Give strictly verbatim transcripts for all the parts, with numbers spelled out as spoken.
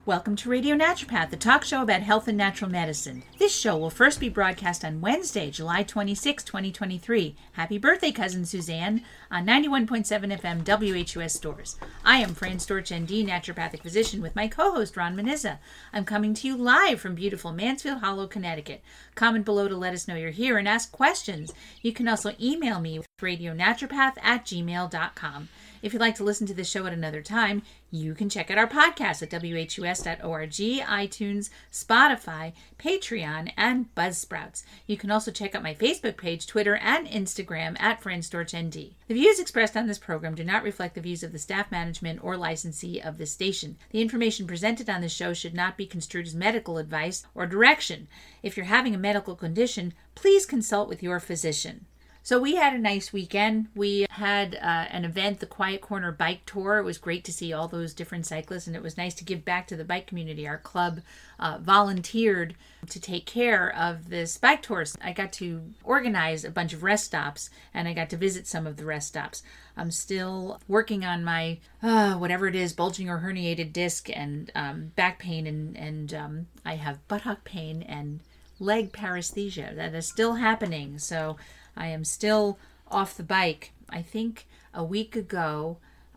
Welcome to Radio Naturopath, the talk show about health and natural medicine. This show will first be broadcast on Wednesday, July twenty-sixth, twenty twenty-three. Happy birthday, Cousin Suzanne, on ninety-one point seven F M W H U S Stores. I am Fran Storch, N D, naturopathic physician, with my co-host, Ron Manizza. I'm coming to you live from beautiful Mansfield Hollow, Connecticut. Comment below to let us know you're here and ask questions. You can also email me with radionaturopath at gmail dot com. If you'd like to listen to the show at another time, you can check out our podcast at W H U S dot org, iTunes, Spotify, Patreon, and Buzzsprouts. You can also check out my Facebook page, Twitter, and Instagram at Fran Storch N D. The views expressed on this program do not reflect the views of the staff, management, or licensee of this station. The information presented on this show should not be construed as medical advice or direction. If you're having a medical condition, please consult with your physician. So we had a nice weekend. We had uh, an event, the Quiet Corner Bike Tour. It was great to see all those different cyclists, and it was nice to give back to the bike community. Our club uh, volunteered to take care of this bike tour. I got to organize a bunch of rest stops, and I got to visit some of the rest stops. I'm still working on my, uh, whatever it is, bulging or herniated disc and um, back pain, and, and um, I have buttock pain and leg paresthesia. That is still happening, so I am still off the bike. I think a week ago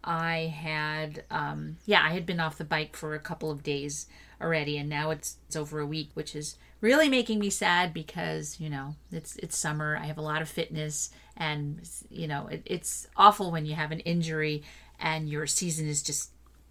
I had, um, yeah, I had been off the bike for a couple of days already, and now it's, it's over a week, which is really making me sad because, you know, it's it's summer. I have a lot of fitness, and, you know, it, it's awful when you have an injury and your season is just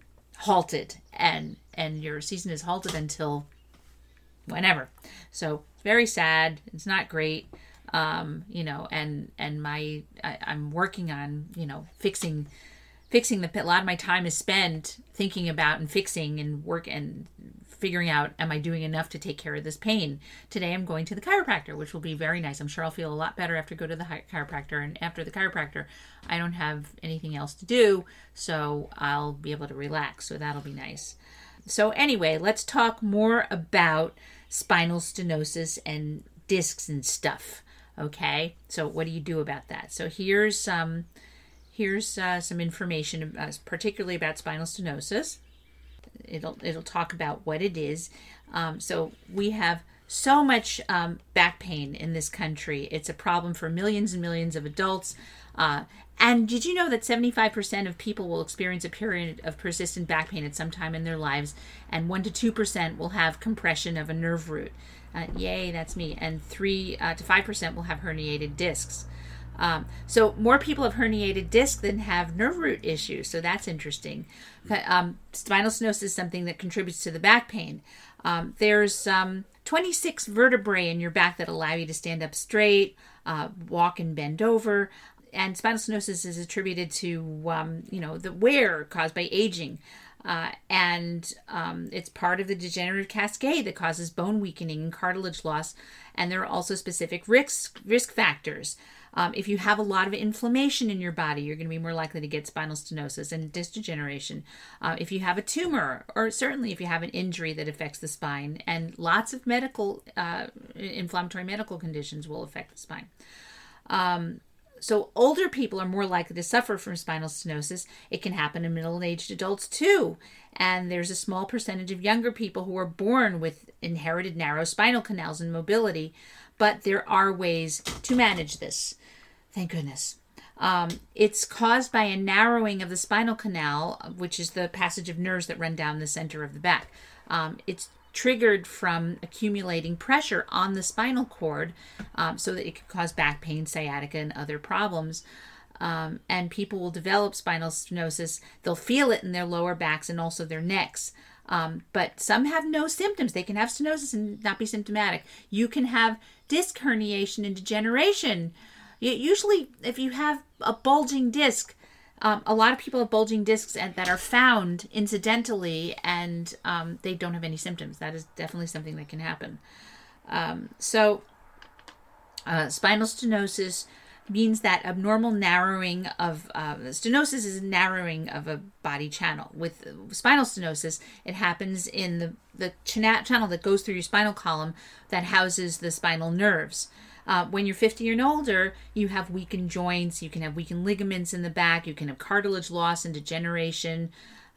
halted, and and your season is halted until whenever. So it's very sad. It's not great. Um, you know, and, and my, I, I'm working on, you know, fixing, fixing the, a lot of my time is spent thinking about and fixing and work and figuring out, am I doing enough to take care of this pain? Today I'm going to the chiropractor, which will be very nice. I'm sure I'll feel a lot better after I go to the chiropractor. And after the chiropractor, I don't have anything else to do, so I'll be able to relax. So that'll be nice. So anyway, let's talk more about spinal stenosis and discs and stuff. Okay, so what do you do about that? So here's some, here's uh, some information, uh, particularly about spinal stenosis. It'll it'll talk about what it is. Um, so we have so much um, back pain in this country. It's a problem for millions and millions of adults. Uh, and did you know that seventy-five percent of people will experience a period of persistent back pain at some time in their lives, and one to two percent will have compression of a nerve root? Uh, yay, that's me. And three uh, to five percent will have herniated discs. Um, so more people have herniated discs than have nerve root issues. So that's interesting. Um, spinal stenosis is something that contributes to the back pain. Um, there's um, twenty-six vertebrae in your back that allow you to stand up straight, uh, walk and bend over. And spinal stenosis is attributed to, um, you know, the wear caused by aging. Uh, and um, it's part of the degenerative cascade that causes bone weakening and cartilage loss. And there are also specific risk risk factors. Um, if you have a lot of inflammation in your body, you're going to be more likely to get spinal stenosis and disc degeneration. Uh, if you have a tumor, or certainly if you have an injury that affects the spine, and lots of medical, uh, inflammatory medical conditions will affect the spine. Um, So older people are more likely to suffer from spinal stenosis. It can happen in middle-aged adults too. And there's a small percentage of younger people who are born with inherited narrow spinal canals and mobility. But there are ways to manage this. Thank goodness. Um, it's caused by a narrowing of the spinal canal, which is the passage of nerves that run down the center of the back. Um, it's triggered from accumulating pressure on the spinal cord, um, so that it could cause back pain, sciatica, and other problems. Um, and people will develop spinal stenosis. They'll feel it in their lower backs and also their necks. Um, but some have no symptoms. They can have stenosis and not be symptomatic. You can have disc herniation and degeneration. Usually, if you have a bulging disc, Um, a lot of people have bulging discs and, that are found incidentally, and um, they don't have any symptoms. That is definitely something that can happen. Um, so uh, spinal stenosis means that abnormal narrowing of, uh, stenosis is a narrowing of a body channel. With spinal stenosis, it happens in the, the ch- channel that goes through your spinal column that houses the spinal nerves. Uh, when you're fifty and older, you have weakened joints, you can have weakened ligaments in the back, you can have cartilage loss and degeneration.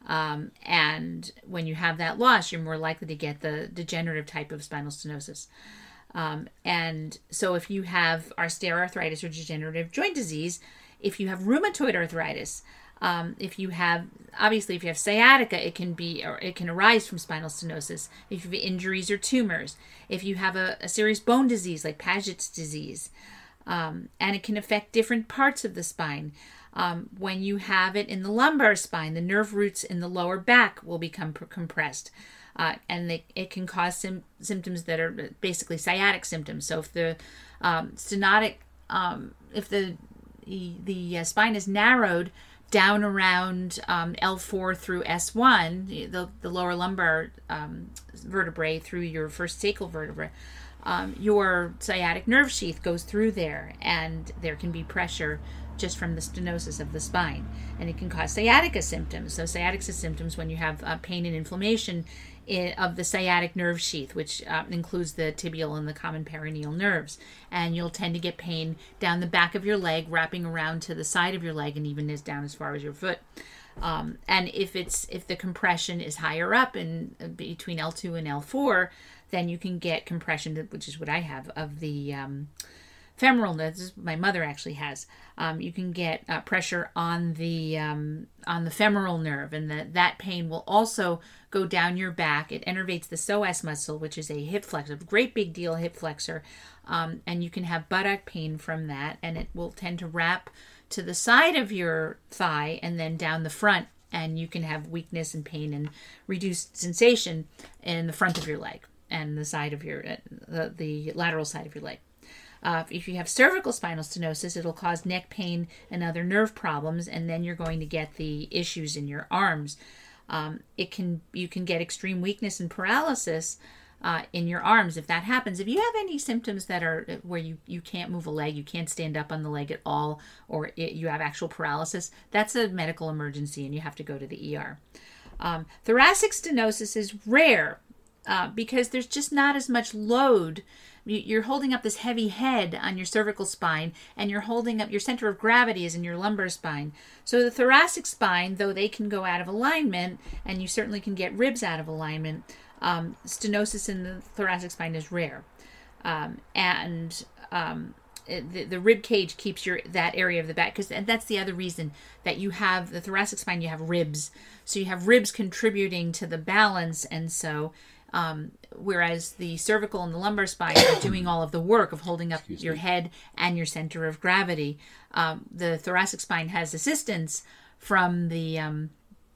Um, and when you have that loss, you're more likely to get the degenerative type of spinal stenosis. Um, and so if you have osteoarthritis or degenerative joint disease, if you have rheumatoid arthritis, um, if you have, obviously, if you have sciatica, it can be, or it can arise from spinal stenosis. If you have injuries or tumors, if you have a, a serious bone disease like Paget's disease, um, and it can affect different parts of the spine. Um, when you have it in the lumbar spine, the nerve roots in the lower back will become pr- compressed. Uh, and they, it can cause sim- symptoms that are basically sciatic symptoms. So if the um, stenotic, um, if the the, the uh, spine is narrowed down around um, L four through S one, the, the lower lumbar um, vertebrae through your first sacral vertebra, um, your sciatic nerve sheath goes through there, and there can be pressure just from the stenosis of the spine, and it can cause sciatica symptoms. So sciatica symptoms when you have uh, pain and inflammation in, of the sciatic nerve sheath, which uh, includes the tibial and the common peroneal nerves, and you'll tend to get pain down the back of your leg, wrapping around to the side of your leg, and even as down as far as your foot. Um, and if it's if the compression is higher up in uh, between L two and L four, then you can get compression, which is what I have, of the um, femoral nerve. This is what my mother actually has. Um, you can get uh, pressure on the um, on the femoral nerve, and the, that pain will also go down your back. It innervates the psoas muscle, which is a hip flexor, a great big deal hip flexor, um, and you can have buttock pain from that, and it will tend to wrap to the side of your thigh and then down the front, and you can have weakness and pain and reduced sensation in the front of your leg and the side of your uh, the, the lateral side of your leg. Uh, if you have cervical spinal stenosis, it'll cause neck pain and other nerve problems, and then you're going to get the issues in your arms. Um, it can you can get extreme weakness and paralysis uh, in your arms if that happens. If you have any symptoms that are where you, you can't move a leg, you can't stand up on the leg at all, or it, you have actual paralysis, that's a medical emergency, and you have to go to the E R. Um, thoracic stenosis is rare uh, because there's just not as much load. You're holding up this heavy head on your cervical spine, and you're holding up your center of gravity is in your lumbar spine. So the thoracic spine, though they can go out of alignment, and you certainly can get ribs out of alignment, um, stenosis in the thoracic spine is rare. Um, and um, the, the rib cage keeps your that area of the back, because and that's the other reason that you have the thoracic spine, you have ribs. So you have ribs contributing to the balance, and so Um, whereas the cervical and the lumbar spine are doing all of the work of holding up Excuse your me. head and your center of gravity. Um, the thoracic spine has assistance from the um,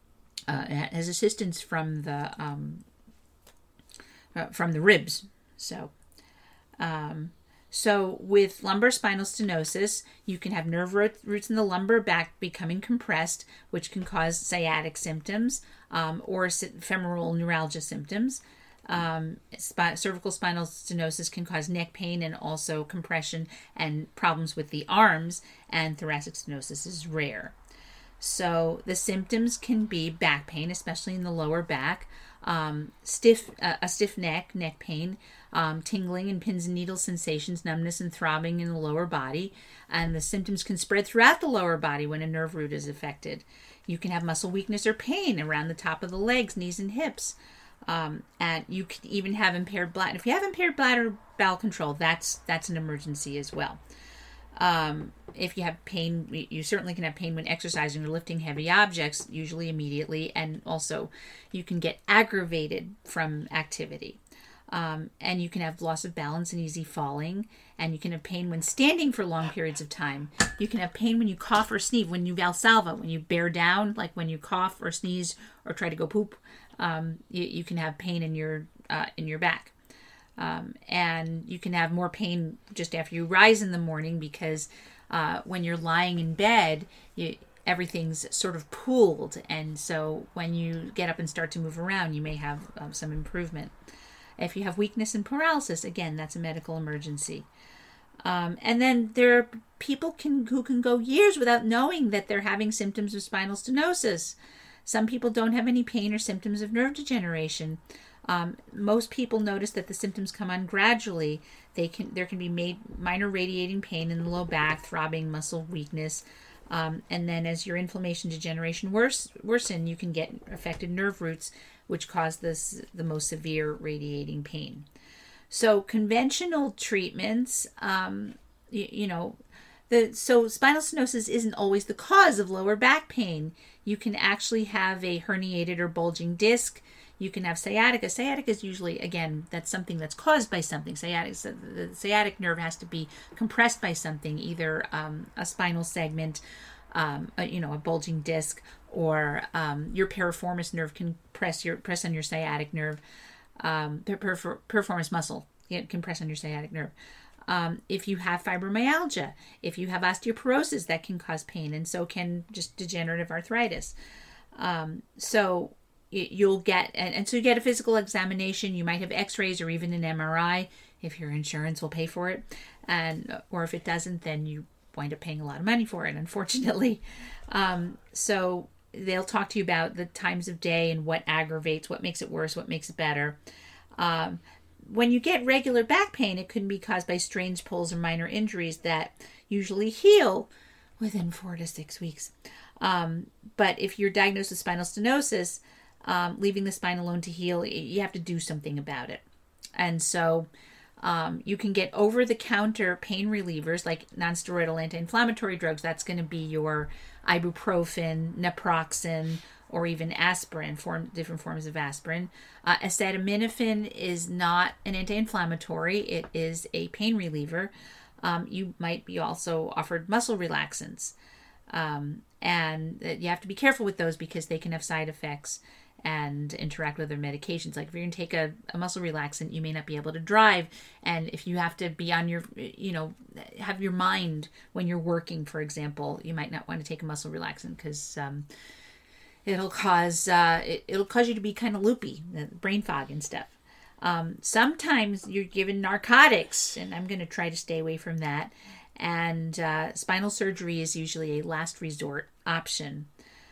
uh, has assistance from the um, uh, from the ribs. So, um, so with lumbar spinal stenosis, you can have nerve roots in the lumbar back becoming compressed, which can cause sciatic symptoms um, or femoral neuralgia symptoms. Um, sp- cervical spinal stenosis can cause neck pain and also compression and problems with the arms, and thoracic stenosis is rare. So the symptoms can be back pain, especially in the lower back, um, stiff, uh, a stiff neck, neck pain, um, tingling and pins and needles sensations, numbness and throbbing in the lower body, and the symptoms can spread throughout the lower body when a nerve root is affected. You can have muscle weakness or pain around the top of the legs, knees, and hips. Um, and you can even have impaired bladder. If you have impaired bladder bowel control, that's that's an emergency as well. Um, if you have pain, you certainly can have pain when exercising or lifting heavy objects, usually immediately, and also you can get aggravated from activity. Um, and you can have loss of balance and easy falling, and you can have pain when standing for long periods of time. You can have pain when you cough or sneeze, when you valsalva, when you bear down, like when you cough or sneeze or try to go poop. Um, you, you can have pain in your uh, in your back, um, and you can have more pain just after you rise in the morning because uh, when you're lying in bed, you, everything's sort of pooled, and so when you get up and start to move around, you may have um, some improvement. If you have weakness and paralysis, again, that's a medical emergency. Um, and then there are people can who can go years without knowing that they're having symptoms of spinal stenosis. Some people don't have any pain or symptoms of nerve degeneration. Um, most people notice that the symptoms come on gradually. They can there can be made, minor radiating pain in the low back, throbbing, muscle weakness, Um, and then as your inflammation degeneration worse, worsen, you can get affected nerve roots, which cause this the most severe radiating pain. So conventional treatments, um, you, you know, the so spinal stenosis isn't always the cause of lower back pain. You can actually have a herniated or bulging disc. You can have sciatica. Sciatica is usually, again, that's something that's caused by something. Sciatic, the sciatic nerve has to be compressed by something, either um, a spinal segment, um, a, you know, a bulging disc, or um, your piriformis nerve can press your press on your sciatic nerve. Um, pirifor, piriformis muscle it can press on your sciatic nerve. Um, if you have fibromyalgia, if you have osteoporosis, that can cause pain, and so can just degenerative arthritis. Um, so you'll get, and, and so you get a physical examination. You might have x-rays or even an M R I if your insurance will pay for it. And, or if it doesn't, then you wind up paying a lot of money for it, unfortunately. Um, so they'll talk to you about the times of day and what aggravates, what makes it worse, what makes it better. Um, when you get regular back pain, it can be caused by strange pulls or minor injuries that usually heal within four to six weeks. Um, but if you're diagnosed with spinal stenosis, Um, leaving the spine alone to heal, you have to do something about it. And so um, you can get over-the-counter pain relievers like nonsteroidal anti-inflammatory drugs. That's going to be your ibuprofen, naproxen, or even aspirin, form, different forms of aspirin. Uh, acetaminophen is not an anti-inflammatory. It is a pain reliever. Um, you might be also offered muscle relaxants. Um, and you have to be careful with those because they can have side effects and interact with other medications. Like if you're going to take a, a muscle relaxant, you may not be able to drive. And if you have to be on your, you know, have your mind when you're working, for example, you might not want to take a muscle relaxant because um, it'll cause uh, it, it'll cause you to be kind of loopy, brain fog and stuff. Um, sometimes you're given narcotics, and I'm going to try to stay away from that. And uh, spinal surgery is usually a last resort option.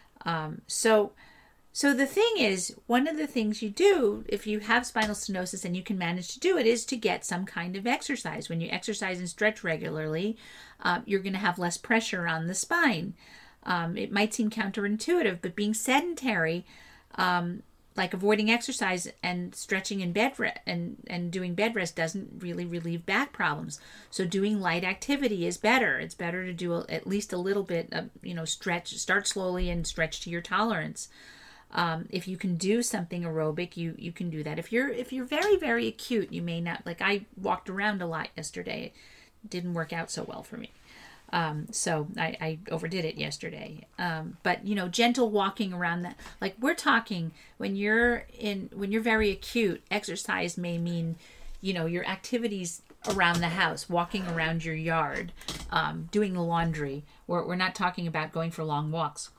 Um, so, so the thing is, one of the things you do if you have spinal stenosis and you can manage to do it is to get some kind of exercise. When you exercise and stretch regularly, uh, you're going to have less pressure on the spine. Um, it might seem counterintuitive, but being sedentary, um, like avoiding exercise and stretching in bed re- and, and doing bed rest doesn't really relieve back problems. So doing light activity is better. It's better to do a, at least a little bit of, you know, stretch, start slowly and stretch to your tolerance. Um, if you can do something aerobic, you, you can do that. If you're, if you're very, very acute, you may not, like I walked around a lot yesterday. It didn't work out so well for me. Um, so I, I overdid it yesterday. Um, but you know, gentle walking around that, like we're talking when you're in, when you're very acute, exercise may mean, you know, your activities around the house, walking around your yard, um, doing the laundry. We're, we're not talking about going for long walks.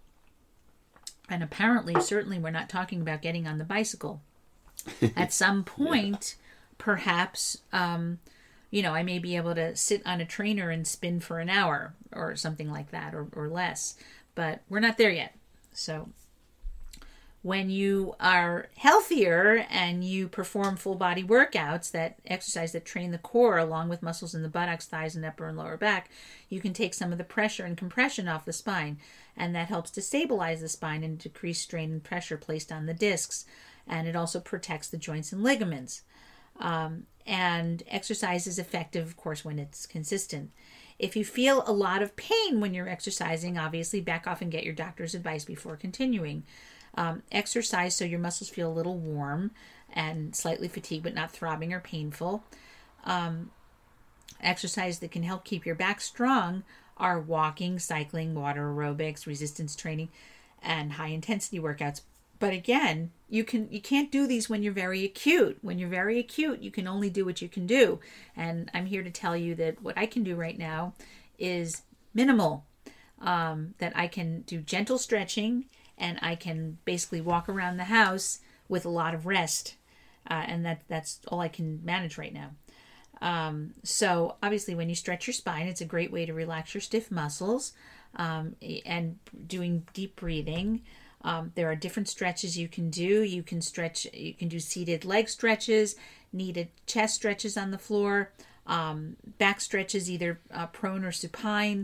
And apparently, certainly we're not talking about getting on the bicycle. At some point, perhaps, um, you know, I may be able to sit on a trainer and spin for an hour or something like that, or, or less. But we're not there yet. So when you are healthier and you perform full body workouts, that exercise that train the core along with muscles in the buttocks, thighs, and upper and lower back, you can take some of the pressure and compression off the spine. And that helps to stabilize the spine and decrease strain and pressure placed on the discs. And it also protects the joints and ligaments. Um, and exercise is effective, of course, when it's consistent. If you feel a lot of pain when you're exercising, obviously back off and get your doctor's advice before continuing. Um, exercise so your muscles feel a little warm and slightly fatigued but not throbbing or painful. Um, exercise that can help keep your back strong are walking, cycling, water aerobics, resistance training, and high intensity workouts. But again, you can you can't do these when you're very acute. When you're very acute, you can only do what you can do. And I'm here to tell you that what I can do right now is minimal. Um, that I can do gentle stretching, and I can basically walk around the house with a lot of rest. Uh, and that that's all I can manage right now. Um, so obviously when you stretch your spine, it's a great way to relax your stiff muscles, um, and doing deep breathing. Um, there are different stretches you can do. You can stretch, you can do seated leg stretches, kneaded chest stretches on the floor, um, back stretches, either uh, prone or supine.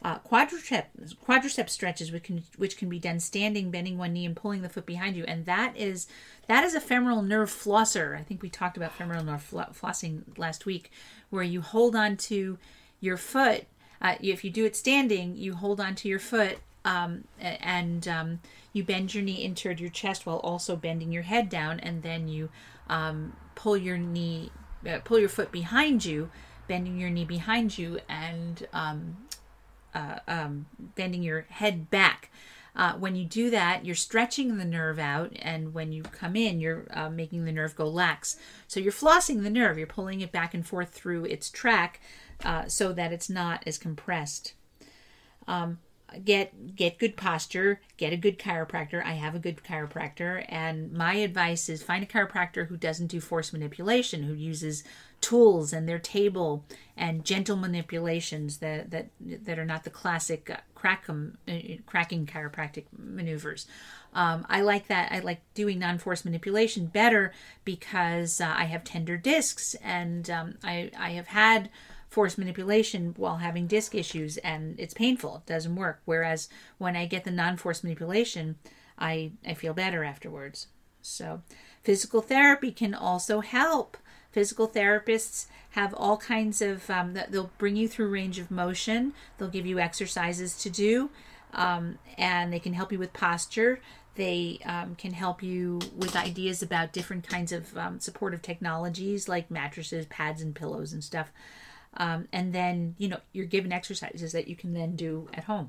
Uh, quadriceps, quadriceps stretches, which can which can be done standing, bending one knee, and pulling the foot behind you, and that is that is a femoral nerve flosser. I think we talked about femoral nerve fl- flossing last week, where you hold on to your foot. Uh, if you do it standing, you hold on to your foot, um, and um, you bend your knee in toward your chest while also bending your head down, and then you um, pull your knee, uh, pull your foot behind you, bending your knee behind you, and um, Uh, um, bending your head back. Uh, when you do that, you're stretching the nerve out, and when you come in, you're uh, making the nerve go lax. So you're flossing the nerve. You're pulling it back and forth through its track uh, so that it's not as compressed. Um, get get good posture. Get a good chiropractor. I have a good chiropractor, and my advice is find a chiropractor who doesn't do force manipulation, who uses tools and their table and gentle manipulations that that that are not the classic uh, crack 'em, uh, cracking chiropractic maneuvers. Um, I like that. I like doing non-force manipulation better because uh, I have tender discs, and um, I I have had force manipulation while having disc issues, and it's painful. It doesn't work. Whereas when I get the non-force manipulation, I I feel better afterwards. So physical therapy can also help. Physical therapists have all kinds of, um, they'll bring you through range of motion. They'll give you exercises to do, um, and they can help you with posture. They um, can help you with ideas about different kinds of um, supportive technologies like mattresses, pads, and pillows and stuff. Um, and then, you know, you're given exercises that you can then do at home.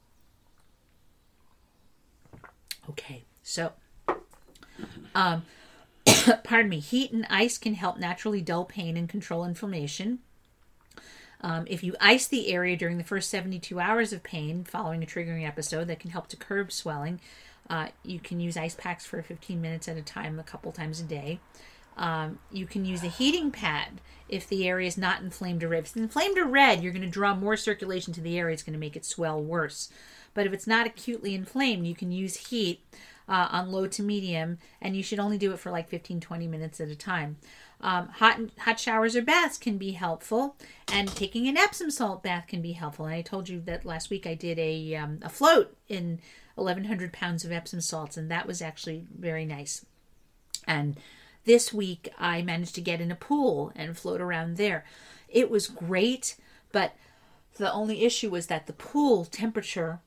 Okay, so, um, pardon me, heat and ice can help naturally dull pain and control inflammation. Um, if you ice the area during the first seventy-two hours of pain following a triggering episode, that can help to curb swelling. Uh, you can use ice packs for fifteen minutes at a time, a couple times a day. Um, you can use a heating pad if the area is not inflamed or red. If it's inflamed or red, you're going to draw more circulation to the area. It's going to make it swell worse. But if it's not acutely inflamed, you can use heat uh, on low to medium, and you should only do it for like fifteen, twenty minutes at a time. Um, hot hot showers or baths can be helpful, and taking an Epsom salt bath can be helpful. And I told you that last week I did a um, a float in eleven hundred pounds of Epsom salts, and that was actually very nice. And this week I managed to get in a pool and float around there. It was great, but the only issue was that the pool temperature,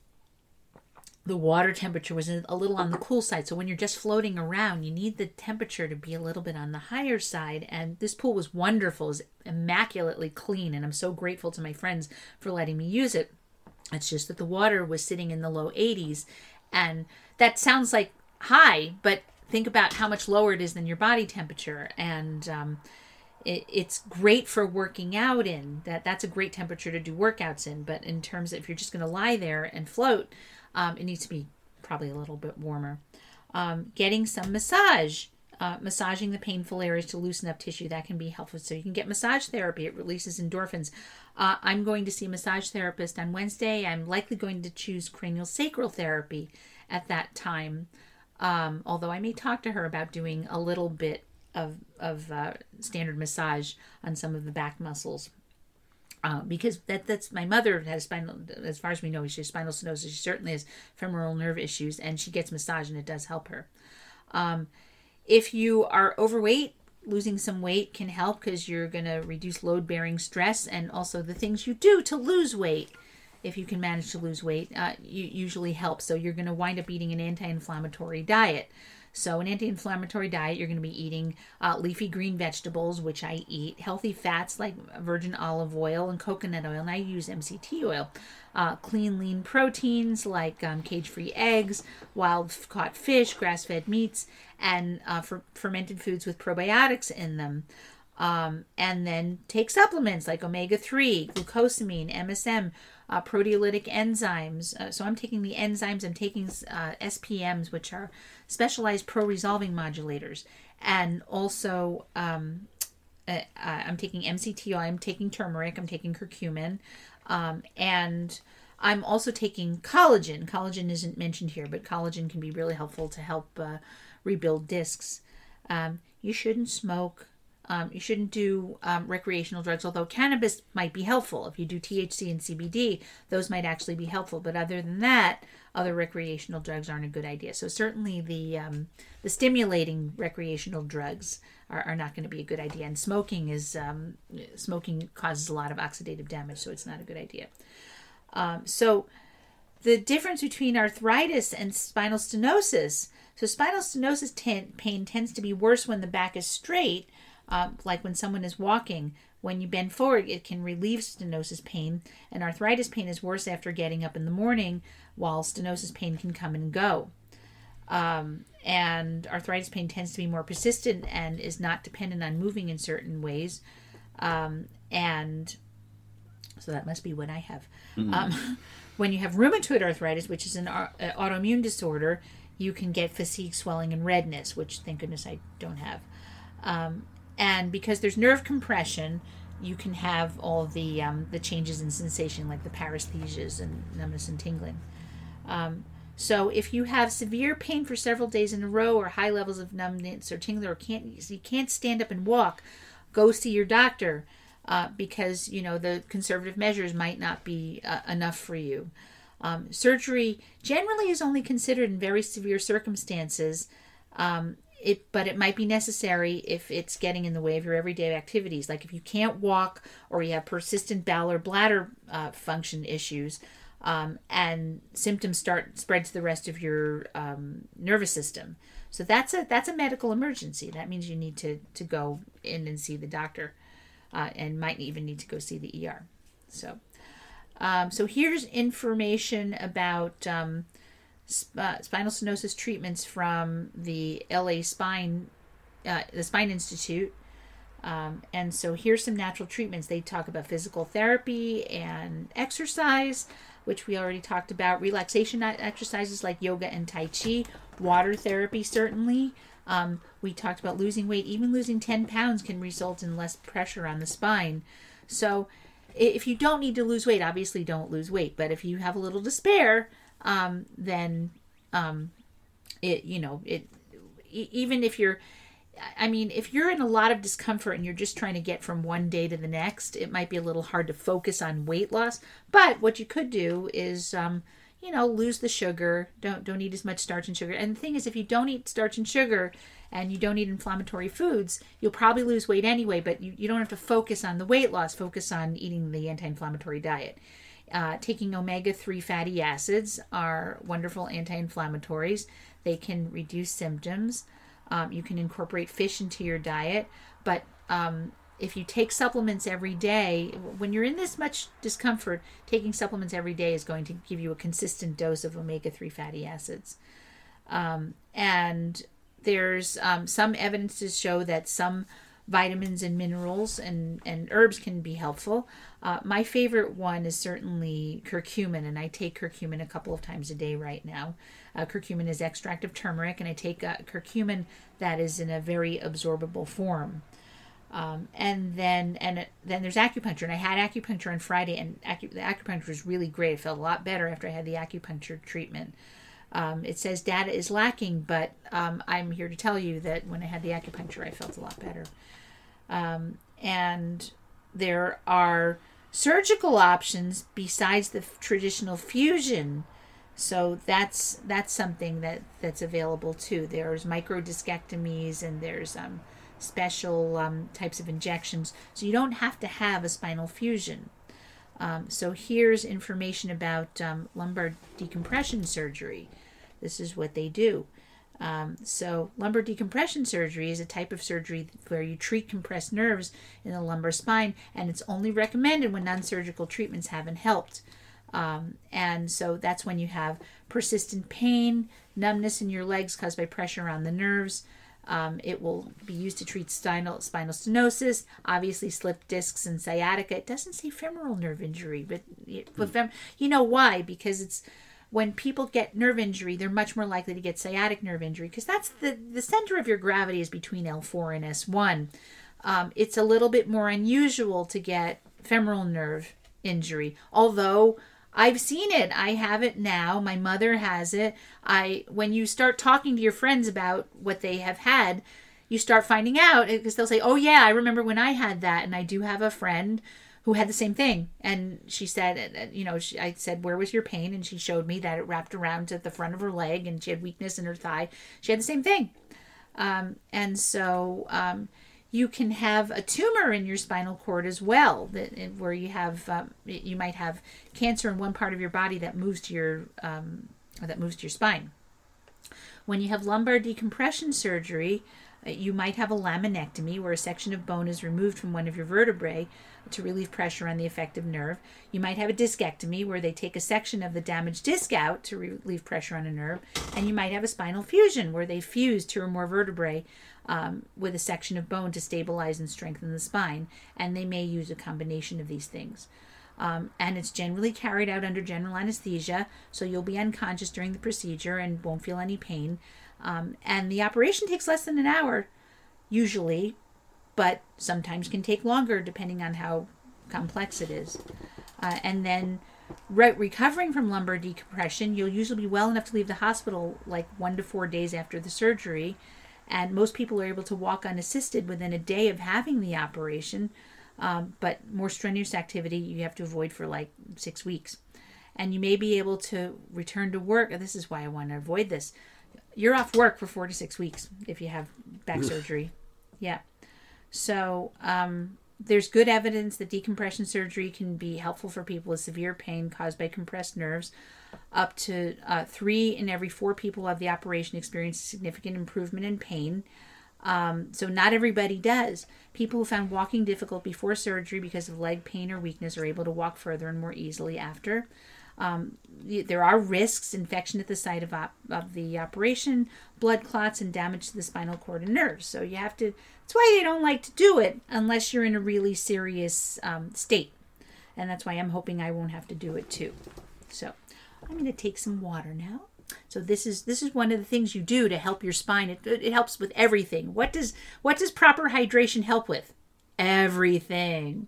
the water temperature was a little on the cool side. So when you're just floating around, you need the temperature to be a little bit on the higher side. And this pool was wonderful. It was immaculately clean. And I'm so grateful to my friends for letting me use it. It's just that the water was sitting in the low eighties. And that sounds like high, but think about how much lower it is than your body temperature. And um, it, it's great for working out in. That That's a great temperature to do workouts in. But in terms of if you're just going to lie there and float, Um, it needs to be probably a little bit warmer. Um, getting some massage, uh, massaging the painful areas to loosen up tissue, that can be helpful. So you can get massage therapy. It releases endorphins. Uh, I'm going to see a massage therapist on Wednesday. I'm likely going to choose cranial sacral therapy at that time. Um, although I may talk to her about doing a little bit of, of uh, standard massage on some of the back muscles. Uh, because that that's my mother has spinal, as far as we know, she has spinal stenosis. She certainly has femoral nerve issues, and she gets massage, and it does help her. Um, if you are overweight, losing some weight can help because you're going to reduce load-bearing stress, and also the things you do to lose weight, if you can manage to lose weight, uh, you usually help. So you're going to wind up eating an anti-inflammatory diet. So an anti-inflammatory diet, you're going to be eating uh, leafy green vegetables, which I eat, healthy fats like virgin olive oil and coconut oil, and I use M C T oil, uh, clean, lean proteins like um, cage-free eggs, wild-caught fish, grass-fed meats, and uh, fer- fermented foods with probiotics in them. Um, and then take supplements like omega three, glucosamine, M S M, uh, proteolytic enzymes. Uh, so I'm taking the enzymes, I'm taking uh, S P Ms, which are specialized pro-resolving modulators. And also um, uh, I'm taking M C T oil, I'm taking turmeric, I'm taking curcumin. Um, and I'm also taking collagen. Collagen isn't mentioned here, but collagen can be really helpful to help uh, rebuild discs. Um, you shouldn't smoke. Um, you shouldn't do um, recreational drugs, although cannabis might be helpful. If you do T H C and C B D, those might actually be helpful. But other than that, other recreational drugs aren't a good idea. So certainly the um, the stimulating recreational drugs are, are not going to be a good idea. And smoking is um, smoking causes a lot of oxidative damage, so it's not a good idea. Um, so the difference between arthritis and spinal stenosis. So spinal stenosis ten, pain tends to be worse when the back is straight, uh, like when someone is walking. When you bend forward, it can relieve stenosis pain, and arthritis pain is worse after getting up in the morning, while stenosis pain can come and go. Um, and arthritis pain tends to be more persistent and is not dependent on moving in certain ways. Um, and so that must be what I have. Mm-hmm. Um, when you have rheumatoid arthritis, which is an uh, autoimmune disorder, you can get fatigue, swelling, and redness, which thank goodness I don't have. Um, and because there's nerve compression, you can have all the um, the changes in sensation, like the paresthesias and numbness and tingling. Um, so if you have severe pain for several days in a row, or high levels of numbness or tingling, or can't you can't stand up and walk, go see your doctor, uh, because you know the conservative measures might not be uh, enough for you. Um, surgery generally is only considered in very severe circumstances, um, it, but it might be necessary if it's getting in the way of your everyday activities. Like if you can't walk, or you have persistent bowel or bladder uh, function issues, um, and symptoms start spread to the rest of your um, nervous system. So that's a that's a medical emergency. That means you need to, to go in and see the doctor, uh, and might even need to go see the E R. So. Um, so here's information about um, sp- uh, spinal stenosis treatments from the L A Spine, uh, the Spine Institute. Um, and so here's some natural treatments. They talk about physical therapy and exercise, which we already talked about. Relaxation exercises like yoga and Tai Chi. Water therapy, certainly. Um, we talked about losing weight. Even losing ten pounds can result in less pressure on the spine. So if you don't need to lose weight, obviously don't lose weight. But if you have a little to spare, um, then um, it you know it even if you're, I mean, if you're in a lot of discomfort and you're just trying to get from one day to the next, it might be a little hard to focus on weight loss. But what you could do is, um, you know, lose the sugar. Don't don't eat as much starch and sugar. And the thing is, if you don't eat starch and sugar, and you don't eat inflammatory foods, you'll probably lose weight anyway, but you, you don't have to focus on the weight loss. Focus on eating the anti-inflammatory diet. Uh, taking omega three fatty acids are wonderful anti-inflammatories. They can reduce symptoms. Um, you can incorporate fish into your diet, but um, if you take supplements every day, when you're in this much discomfort, taking supplements every day is going to give you a consistent dose of omega three fatty acids. Um, and There's um, some evidence to show that some vitamins and minerals and, and herbs can be helpful. Uh, my favorite one is certainly curcumin, and I take curcumin a couple of times a day right now. Uh, curcumin is extract of turmeric, and I take uh, curcumin that is in a very absorbable form. Um, and then and then there's acupuncture, and I had acupuncture on Friday, and acu- the acupuncture was really great. It felt a lot better after I had the acupuncture treatment. Um, it says data is lacking, but um, I'm here to tell you that when I had the acupuncture, I felt a lot better. Um, and there are surgical options besides the f- traditional fusion. So that's that's something that, that's available too. There's microdiscectomies, and there's um, special um, types of injections. So you don't have to have a spinal fusion. Um, so here's information about um, lumbar decompression surgery. This is what they do. Um, so lumbar decompression surgery is a type of surgery where you treat compressed nerves in the lumbar spine, and it's only recommended when non-surgical treatments haven't helped. Um, and so that's when you have persistent pain, numbness in your legs caused by pressure on the nerves. Um, it will be used to treat spinal, spinal stenosis, obviously slipped discs and sciatica. It doesn't say femoral nerve injury, but, but fem- you know why? Because it's when people get nerve injury, they're much more likely to get sciatic nerve injury, because that's the, the center of your gravity is between L four and S one. Um, it's a little bit more unusual to get femoral nerve injury, although I've seen it. I have it now. My mother has it. I when you start talking to your friends about what they have had, you start finding out, because they'll say, oh yeah, I remember when I had that. And I do have a friend who had the same thing. And she said, you know, she, I said, where was your pain? And she showed me that it wrapped around to the front of her leg and she had weakness in her thigh. She had the same thing. Um, and so um, you can have a tumor in your spinal cord as well, that where you have, um, you might have cancer in one part of your body that moves to your, um, that moves to your spine. When you have lumbar decompression surgery, you might have a laminectomy, where a section of bone is removed from one of your vertebrae to relieve pressure on the affected nerve. You might have a discectomy, where they take a section of the damaged disc out to relieve pressure on a nerve. And you might have a spinal fusion, where they fuse two or more vertebrae um, with a section of bone to stabilize and strengthen the spine. And they may use a combination of these things. Um, and it's generally carried out under general anesthesia, so you'll be unconscious during the procedure and won't feel any pain. Um, and the operation takes less than an hour, usually, but sometimes can take longer depending on how complex it is. Uh, and then re- recovering from lumbar decompression, you'll usually be well enough to leave the hospital like one to four days after the surgery. And most people are able to walk unassisted within a day of having the operation. Um, but more strenuous activity you have to avoid for like six weeks. And you may be able to return to work. This is why I want to avoid this. You're off work for four to six weeks if you have back surgery. Yeah. So um, there's good evidence that decompression surgery can be helpful for people with severe pain caused by compressed nerves. Up to uh, three in every four people who have the operation experience significant improvement in pain. Um, so not everybody does. People who found walking difficult before surgery because of leg pain or weakness are able to walk further and more easily after. Um, there are risks: infection at the site of, op- of the operation, blood clots, and damage to the spinal cord and nerves. So you have to, that's why they don't like to do it unless you're in a really serious um, state. And that's why I'm hoping I won't have to do it too. So I'm going to take some water now. So this is this is one of the things you do to help your spine. It, it helps with everything. What does what does proper hydration help with? Everything.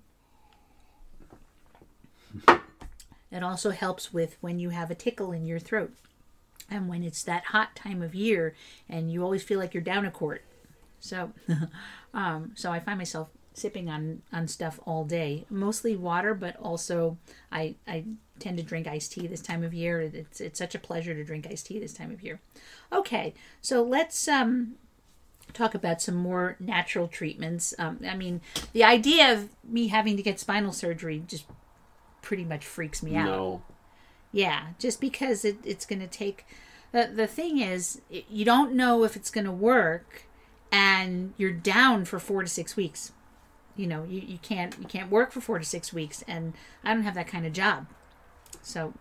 It also helps with when you have a tickle in your throat, and when it's that hot time of year, and you always feel like you're down a quart. So, um, so I find myself sipping on on stuff all day, mostly water, but also I I. tend to drink iced tea this time of year. It's it's such a pleasure to drink iced tea this time of year. Okay, so let's um, talk about some more natural treatments. Um, I mean, the idea of me having to get spinal surgery just pretty much freaks me out. No. Yeah, just because it, it's going to take... The, the thing is, you don't know if it's going to work, and you're down for four to six weeks. You know, you, you can't you can't work for four to six weeks, and I don't have that kind of job. So,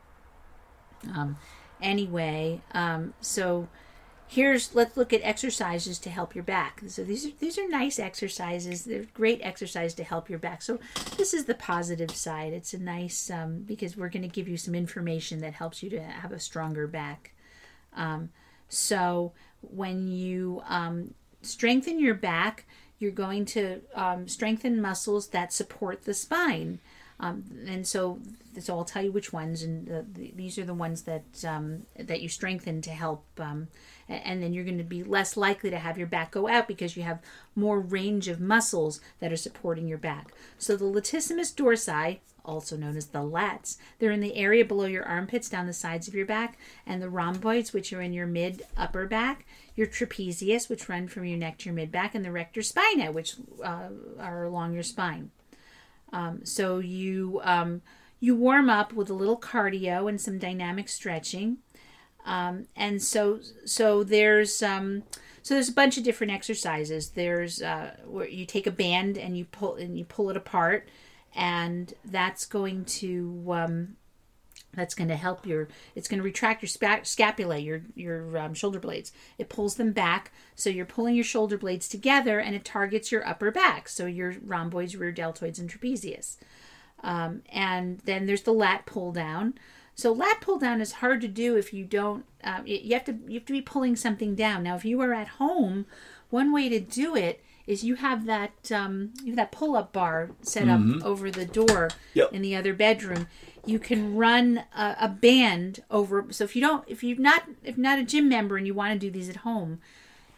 um, anyway, um, so here's, let's look at exercises to help your back. So these are, these are nice exercises. They're great exercise to help your back. So this is the positive side. It's a nice, um, because we're going to give you some information that helps you to have a stronger back. Um, so when you, um, strengthen your back, you're going to, um, strengthen muscles that support the spine. Um, and so, so I'll tell you which ones, and the, the, these are the ones that um, that you strengthen to help, um, and then you're going to be less likely to have your back go out because you have more range of muscles that are supporting your back. So the latissimus dorsi, also known as the lats, they're in the area below your armpits down the sides of your back, and the rhomboids, which are in your mid-upper back, your trapezius, which run from your neck to your mid-back, and the rector spina, which uh, are along your spine. Um, so you um, you warm up with a little cardio and some dynamic stretching, um, and so so there's um, so there's a bunch of different exercises. There's uh, where you take a band and you pull and you pull it apart, and that's going to um, that's going to help your. It's going to retract your spa- scapula, your your um, shoulder blades. It pulls them back, so you're pulling your shoulder blades together, and it targets your upper back, so your rhomboids, rear deltoids, and trapezius. Um, and then there's the lat pull down. So lat pull down is hard to do if you don't. Um, you have to you have to be pulling something down. Now, if you are at home, one way to do it is you have that um, you have that pull up bar set up mm-hmm. over the door yep. in the other bedroom. You can run a, a band over. So if you don't, if you're not, if not a gym member and you want to do these at home,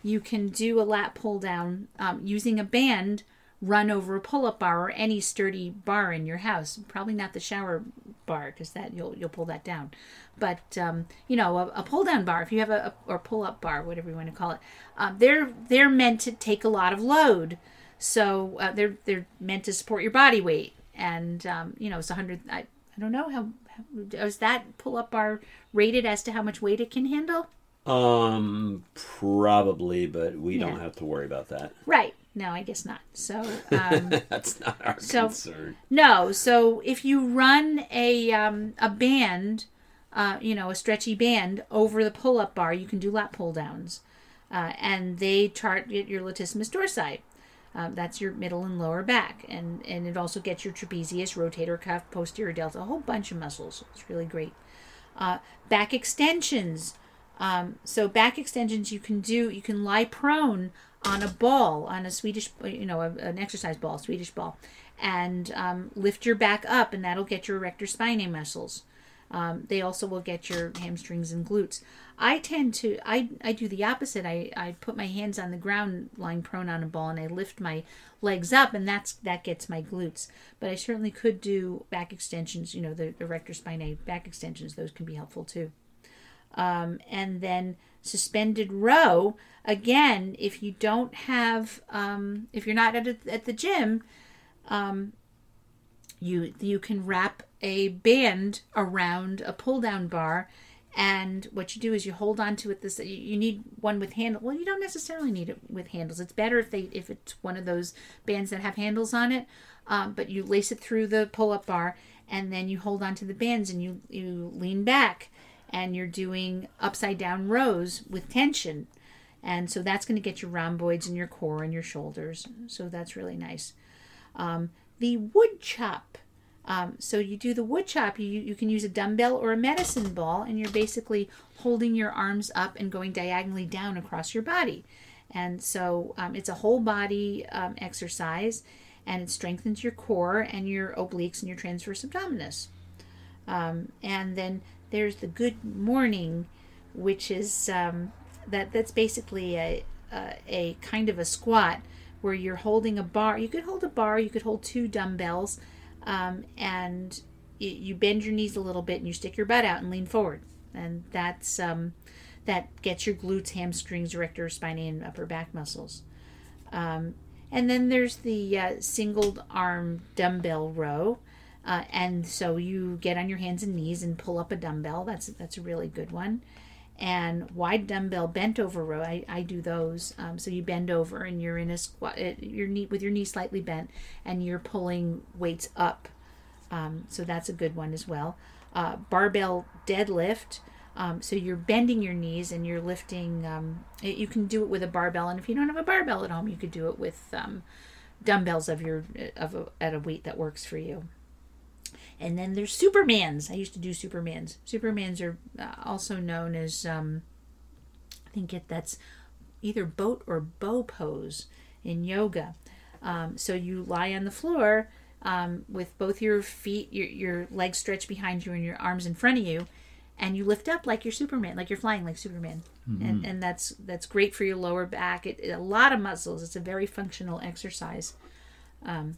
you can do a lat pull down um, using a band run over a pull-up bar or any sturdy bar in your house. Probably not the shower bar, because that you'll you'll pull that down. But um, you know, a, a pull-down bar, if you have a, a or pull-up bar, whatever you want to call it, um, they're they're meant to take a lot of load. So uh, they're they're meant to support your body weight, and um, you know, it's a hundred. I I don't know how, how is that pull-up bar rated as to how much weight it can handle. Um, probably, but we Yeah. don't have to worry about that. Right. No, I guess not. So um, That's not our so- concern. no. So if you run a um, a band, uh, you know, a stretchy band over the pull-up bar, you can do lat pull-downs, uh, and they chart your latissimus dorsi. Um, that's your middle and lower back, and and it also gets your trapezius, rotator cuff, posterior delta, a whole bunch of muscles. It's really great. Uh, back extensions. Um, so back extensions you can do. You can lie prone on a ball, on a Swedish, you know, a, an exercise ball, Swedish ball, and um, lift your back up, and that'll get your erector spinae muscles. Um, they also will get your hamstrings and glutes. I tend to, I, I do the opposite. I, I put my hands on the ground lying prone on a ball, and I lift my legs up, and that's that gets my glutes. But I certainly could do back extensions, you know, the erector spinae back extensions. Those can be helpful too. Um, and then suspended row, again, if you don't have, um, if you're not at, a, at the gym, um, you you can wrap a band around a pull down bar, and what you do is you hold on to it. This you, you need one with handle. Well, you don't necessarily need it with handles. It's better if they if it's one of those bands that have handles on it. Um, but you lace it through the pull up bar, and then you hold on to the bands, and you you lean back, and you're doing upside down rows with tension. And so that's going to get your rhomboids in your core and your shoulders. So that's really nice. Um, the wood chop. Um, so you do the wood chop. You, you can use a dumbbell or a medicine ball, and you're basically holding your arms up and going diagonally down across your body. And so um, it's a whole body um, exercise, and it strengthens your core and your obliques and your transverse abdominis. Um, and then there's the good morning, which is um, that that's basically a, a a kind of a squat where you're holding a bar. You could hold a bar, you could hold two dumbbells, um, and you, you bend your knees a little bit and you stick your butt out and lean forward, and that's um, that gets your glutes, hamstrings, erector spinae, and upper back muscles. Um, and then there's the uh, single arm dumbbell row. Uh, and so you get on your hands and knees and pull up a dumbbell. That's that's a really good one. And wide dumbbell bent over row. I, I do those. Um, so you bend over and you're in a squat. Your knee with your knee slightly bent, and you're pulling weights up. Um, so that's a good one as well. Uh, barbell deadlift. Um, so you're bending your knees and you're lifting. Um, it, you can do it with a barbell, and if you don't have a barbell at home, you could do it with um, dumbbells of your of a, at a weight that works for you. And then there's Supermans. I used to do Supermans. Supermans are uh, also known as, um, I think it, that's either boat or bow pose in yoga. Um, so you lie on the floor um, with both your feet, your, your legs stretched behind you and your arms in front of you, and you lift up like you're Superman, like you're flying like Superman. Mm-hmm. And and that's that's great for your lower back. It, it, a lot of muscles. It's a very functional exercise. Um,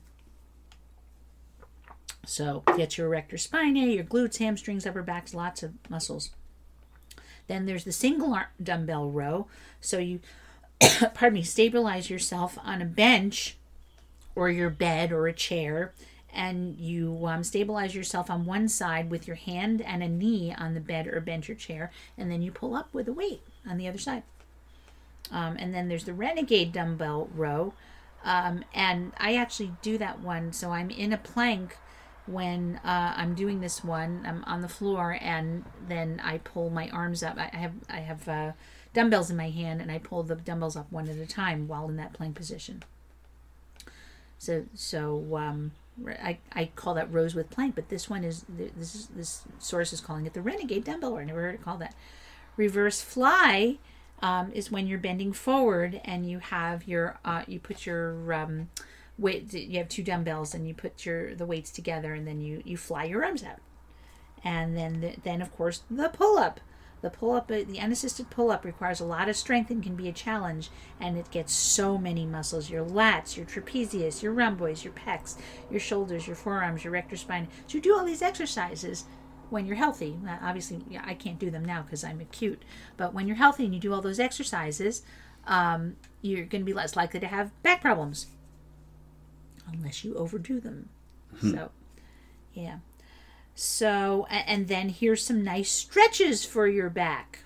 So get your erector spinae, your glutes, hamstrings, upper backs, lots of muscles. Then there's the single arm dumbbell row. So you, pardon me, stabilize yourself on a bench or your bed or a chair, and you um, stabilize yourself on one side with your hand and a knee on the bed or bench or chair, and then you pull up with a weight on the other side. Um, and then there's the renegade dumbbell row, um, and I actually do that one. So I'm in a plank when uh, I'm doing this one. I'm on the floor, and then I pull my arms up. I have I have uh, dumbbells in my hand, and I pull the dumbbells up one at a time while in that plank position. So so um, I I call that rows with plank, but this one is this is this source is calling it the renegade dumbbell. I never heard it called that. Reverse fly um, is when you're bending forward and you have your uh, you put your um, weight. You have two dumbbells and you put your the weights together, and then you, you fly your arms out. And then the, then of course the pull up. The pull-up, the unassisted pull-up requires a lot of strength and can be a challenge, and it gets so many muscles: your lats, your trapezius, your rhomboids, your pecs, your shoulders, your forearms, your rectus spine. So you do all these exercises when you're healthy. Now, obviously, I can't do them now because I'm acute, but when you're healthy and you do all those exercises, um, you're going to be less likely to have back problems, unless you overdo them. Hmm. So, yeah. So, and then here's some nice stretches for your back.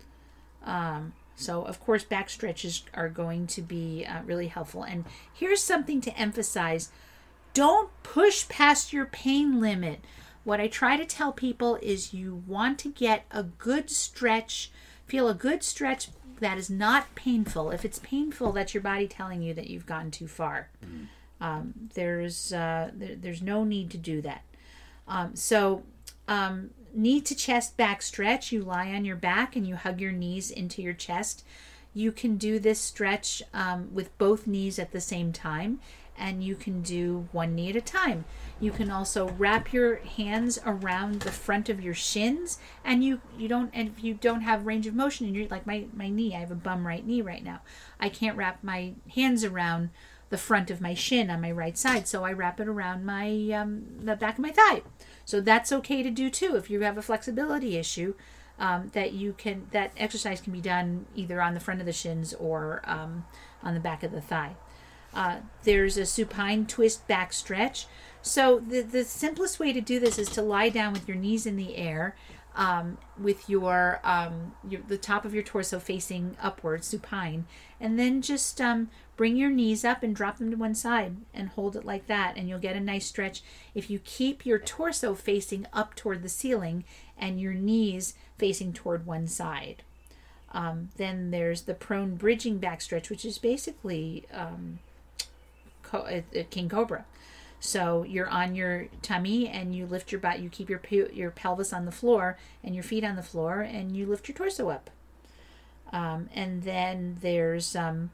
Um, so, of course, back stretches are going to be uh, really helpful. And here's something to emphasize. Don't push past your pain limit. What I try to tell people is you want to get a good stretch, feel a good stretch that is not painful. If it's painful, that's your body telling you that you've gone too far. Mm. Um, there's uh, there, there's no need to do that. Um, so um, knee to chest back stretch. You lie on your back and you hug your knees into your chest. You can do this stretch um, with both knees at the same time, and you can do one knee at a time. You can also wrap your hands around the front of your shins, and you, you don't and if you don't have range of motion in your, like my, my knee, I have a bum right knee right now. I can't wrap my hands around the front of my shin on my right side, so I wrap it around my um, the back of my thigh. So that's okay to do too if you have a flexibility issue. Um, that you can that exercise can be done either on the front of the shins or um, on the back of the thigh. Uh, there's a supine twist back stretch. So the the simplest way to do this is to lie down with your knees in the air, um, with your, um, your the top of your torso facing upward, supine, and then just um, bring your knees up and drop them to one side and hold it like that, and you'll get a nice stretch. If you keep your torso facing up toward the ceiling and your knees facing toward one side. Um, then there's the prone bridging back stretch, which is basically um, co- a, a king cobra. So you're on your tummy and you lift your butt, you keep your pu- your pelvis on the floor and your feet on the floor, and you lift your torso up. Um, and then there's um,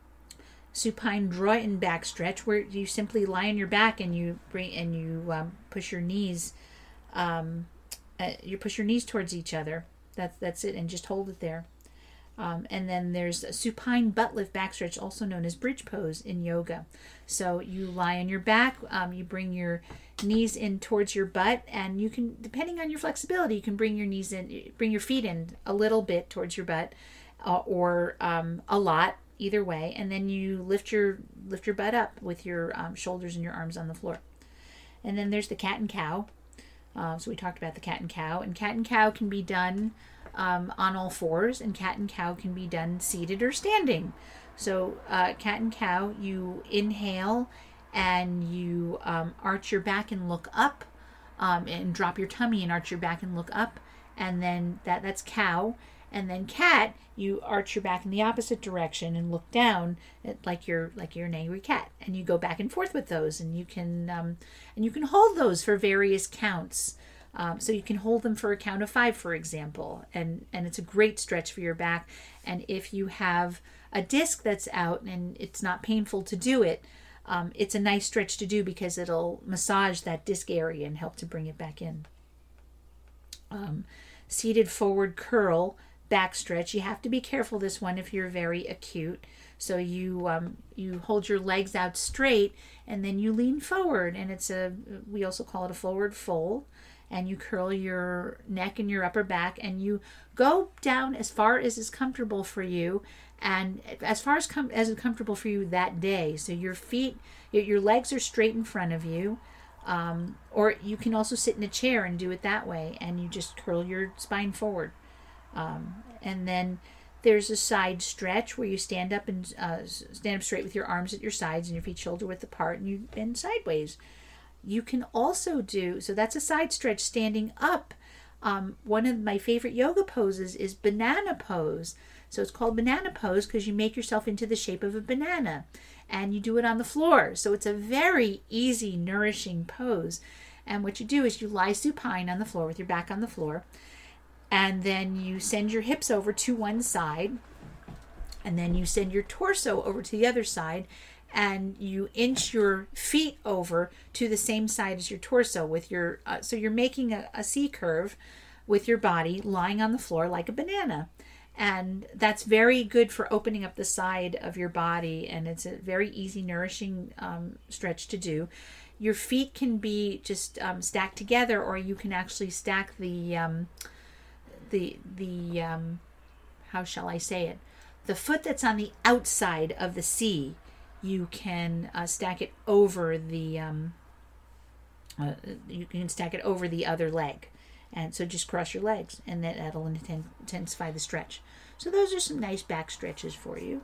supine Dreuton back stretch, where you simply lie on your back and you bring and you um, push your knees, um, uh, you push your knees towards each other. That's that's it, and just hold it there. Um, and then there's a supine butt lift back stretch, also known as bridge pose in yoga. So you lie on your back, um, you bring your knees in towards your butt, and you can, depending on your flexibility, you can bring your knees in, bring your feet in a little bit towards your butt, uh, or um, a lot, either way. And then you lift your lift your butt up with your um, shoulders and your arms on the floor. And then there's the cat and cow. Uh, so we talked about the cat and cow, and cat and cow can be done Um, on all fours, and cat and cow can be done seated or standing. So uh, cat and cow, you inhale and you um, arch your back and look up, um, and drop your tummy and arch your back and look up, and then that that's cow. And then cat, you arch your back in the opposite direction and look down, at, like you're like you're an angry cat, and you go back and forth with those, and you can um, and you can hold those for various counts. Um, so you can hold them for a count of five, for example, and, and it's a great stretch for your back. And if you have a disc that's out and it's not painful to do it, um, it's a nice stretch to do because it'll massage that disc area and help to bring it back in. Um, seated forward curl back stretch. You have to be careful this one if you're very acute. So you um, you hold your legs out straight and then you lean forward, and it's a we also call it a forward fold. And you curl your neck and your upper back, and you go down as far as is comfortable for you, and as far as com- as is comfortable for you that day. So your feet, your, your legs are straight in front of you, um, or you can also sit in a chair and do it that way, and you just curl your spine forward. Um, and then there's a side stretch where you stand up and uh, stand up straight with your arms at your sides and your feet shoulder width apart, and you bend sideways. You can also do, so that's a side stretch standing up. Um, one of my favorite yoga poses is banana pose. So it's called banana pose because you make yourself into the shape of a banana, and you do it on the floor. So it's a very easy, nourishing pose. And what you do is you lie supine on the floor with your back on the floor, and then you send your hips over to one side, and then you send your torso over to the other side, and you inch your feet over to the same side as your torso with your uh, so you're making a, a C curve with your body lying on the floor like a banana. And that's very good for opening up the side of your body, and it's a very easy, nourishing um, stretch to do. Your feet can be just um, stacked together, or you can actually stack the um, the the um, how shall I say it? The foot that's on the outside of the C, you can uh, stack it over the um, uh, you can stack it over the other leg. And so just cross your legs, and that, that'll intensify the stretch. So those are some nice back stretches for you.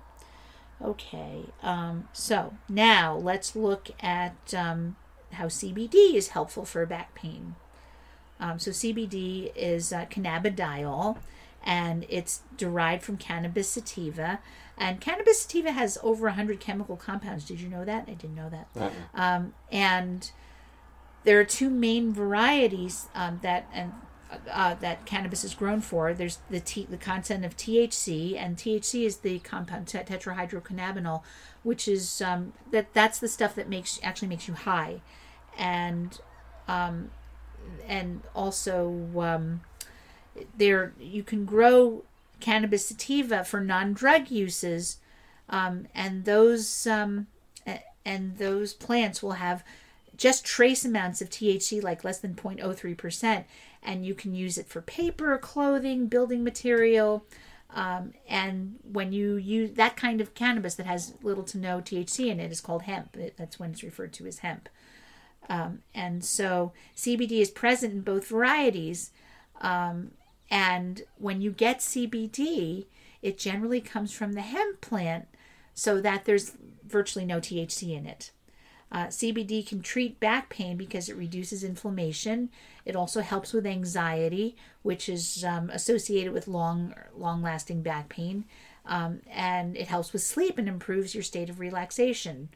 Okay, um, so now let's look at um, how C B D is helpful for back pain. Um, so C B D is uh, cannabidiol, and it's derived from cannabis sativa. And cannabis sativa has over one hundred chemical compounds. Did you know that? I didn't know that. Uh-uh. Um, and there are two main varieties um, that and uh, that cannabis is grown for. There's the T, the content of T H C, and T H C is the compound tet- tetrahydrocannabinol, which is um, that that's the stuff that makes actually makes you high, and um, and also um, there you can grow cannabis sativa for non-drug uses, um, and those um, and those plants will have just trace amounts of T H C, like less than zero point zero three percent, and you can use it for paper, clothing, building material. Um, and when you use that kind of cannabis that has little to no T H C in it is called hemp. It, that's when it's referred to as hemp. Um, and so C B D is present in both varieties. Um, and when you get C B D, it generally comes from the hemp plant, so that there's virtually no T H C in it. Uh, C B D can treat back pain because it reduces inflammation. It also helps with anxiety, which is um, associated with long, long-lasting back pain. Um, and it helps with sleep and improves your state of relaxation.